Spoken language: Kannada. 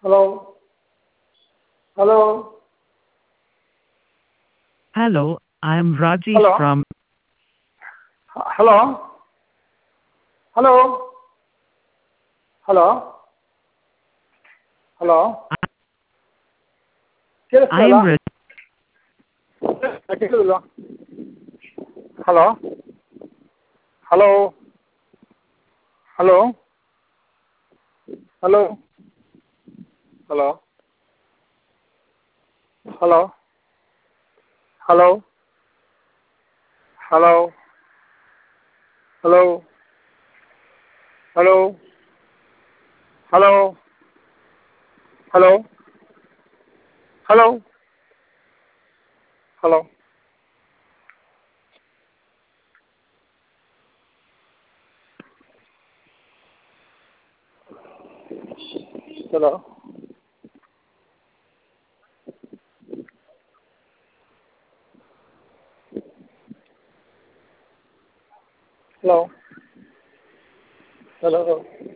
Hello. Hello. Hello, I am Rajesh Hello. from. Hello. Hello. Hello. Hello. I ಕೇಳಿಸ್ತಿಲ್ಲ? am Raj. ಕೇಳಿಲ್ವಾ? Hello. Hello. Hello. Hello. Hello. Hello. Hello. Hello. Hello. Hello. Hello. Hello. Hello. Hello. Hello. Hello. Hello.